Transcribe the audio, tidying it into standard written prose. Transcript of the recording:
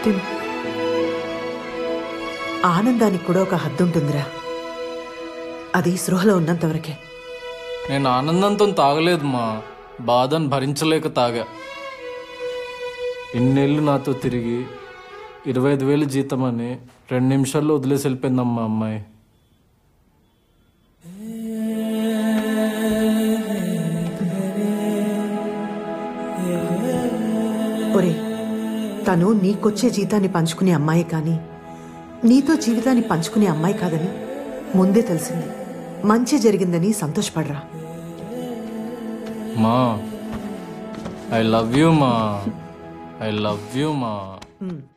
తిను. ఆనందానికి కూడా ఒక హద్దు ఉంటుందిరా, అది స్పృహలో ఉన్నంతవరకే. నేను ఆనందంతో తాగలేదు మా, బాధను భరించలేక తాగా. ఇన్నేళ్ళు నాతో తిరిగి 25,000 జీతం అని 2 నిమిషాల్లో వదిలేసి వెళ్ళిపోయిందమ్మా అమ్మాయి. ఒరే, తను నీకొచ్చే జీతాన్ని పంచుకునే అమ్మాయి కానీ నీతో జీవితాన్ని పంచుకునే అమ్మాయి కాదని ముందే తెలిసింది. మంచి జరిగిందని సంతోషపడరా. మా ఐ లవ్ యూ మా, ఐ లవ్ యూ మా.